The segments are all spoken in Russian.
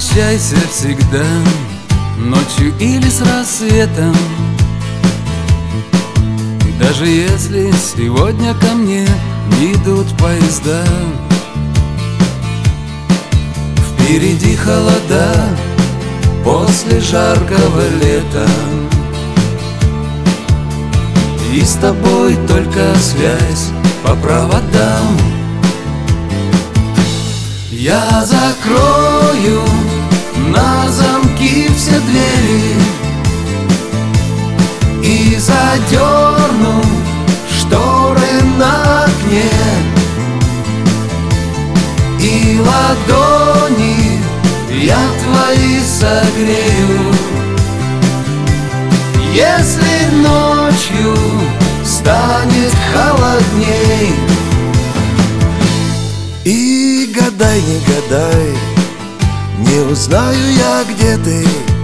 возвращайся всегда, ночью или с рассветом. Даже если сегодня ко мне не идут поезда. Впереди холода после жаркого лета, и с тобой только связь по проводам. Я закрою на замки все двери и задерну шторы на окне, и ладони я твои согрею. Если ночью станет холодней, и гадай, не гадай, не узнаю я, где ты.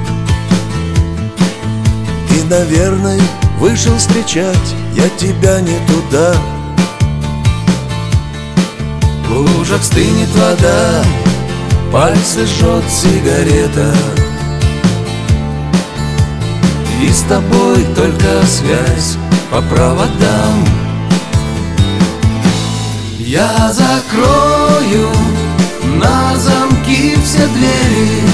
И, наверное, вышел встречать я тебя не туда. В лужах стынет вода, пальцы жжет сигарета, и с тобой только связь по проводам. Я закрою на замки все двери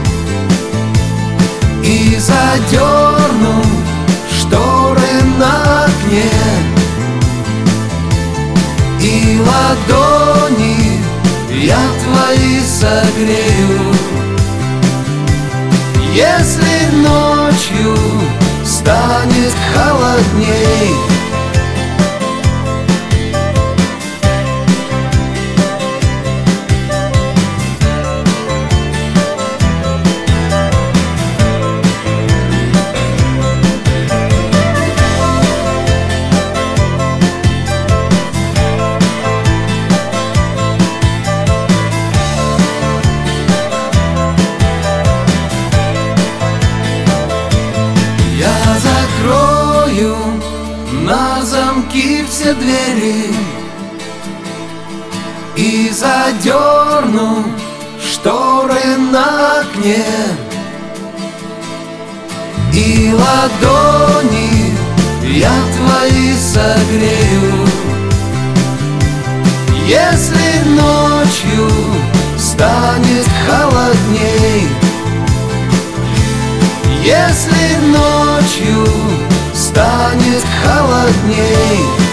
и задерну шторы на окне, и ладони я твои согрею. Если ночью станет холодней, закрою на замки все двери и задерну шторы на окне, и ладони я твои согрею. Если ночью станет холодней, если ночью станет холодней,